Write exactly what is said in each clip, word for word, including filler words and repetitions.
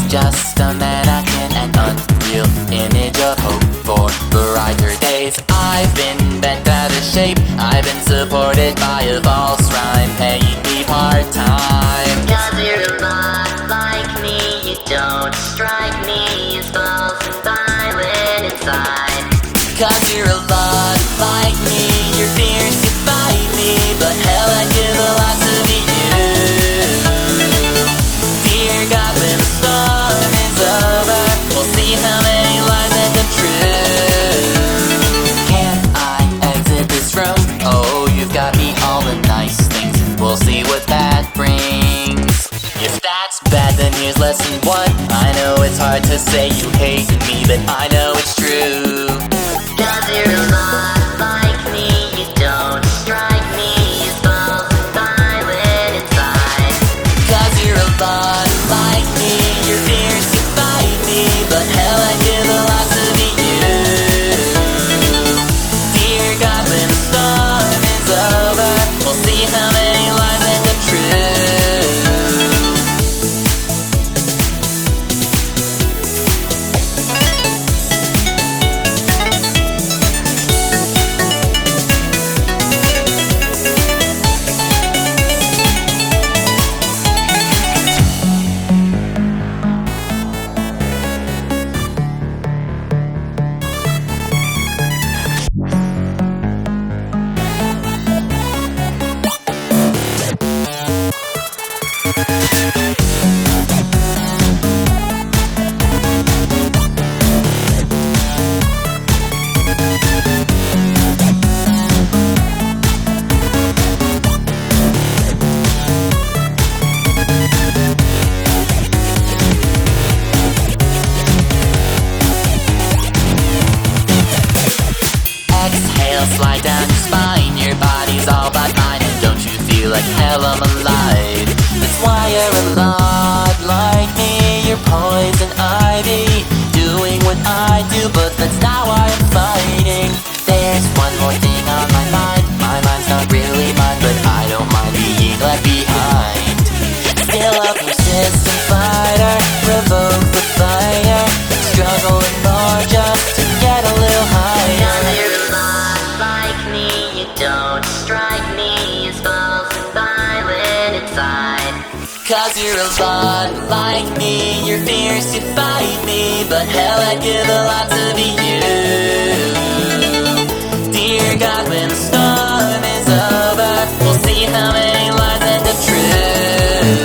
just a mannequin, an unreal image of hope for brighter days. I've been bent out of shape, I've been supported by a false rhyme, paying me part-time. Cause you're a lot like me, you don't strike me as false and violent inside. Cause you're a lot like me, your fears could fight me, but hell, I'd give a lot to be you. Dear God, when the storm is over, we'll see how many lies end up true. Can I exit this room? Oh, you've got me all the nice things, we'll see what that brings. If that's bad, then here's lesson one. I know it's hard to say you hate me, but I know it's true. Cause you're a lot like me, you don't strike me as false and violent inside. Cause you're a lot like me, your fears could fight me, but hell, I'd give a lot to be you. Dear God, when the storm is over, we'll see how many lies end up true. Exhale, slide down your spine, your body's all but mine, and don't you feel like hell, I'm alive. That's why you're a lot like me, you're poison ivy, doing what I do, but that's not why I'm fighting. There's one more thing on my mind, my mind's not really mine, but I don't mind being left behind. Still a persistent fighter, provoke the fire, struggling more just to get a little higher. Cause you're a lot like me, you don't strike me as false and violent inside. Cause you're a lot like me, your fears could fight me, but hell, I'd give a lot to be you. Dear God, when the storm is over, we'll see how many lies end up true.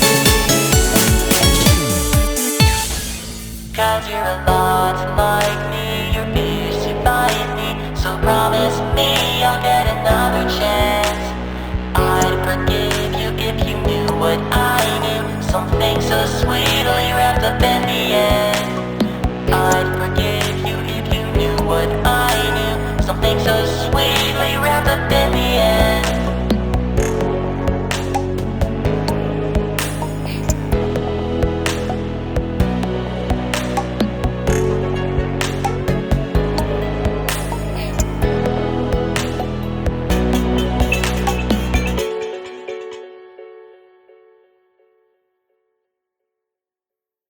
Cause you're a lot like me.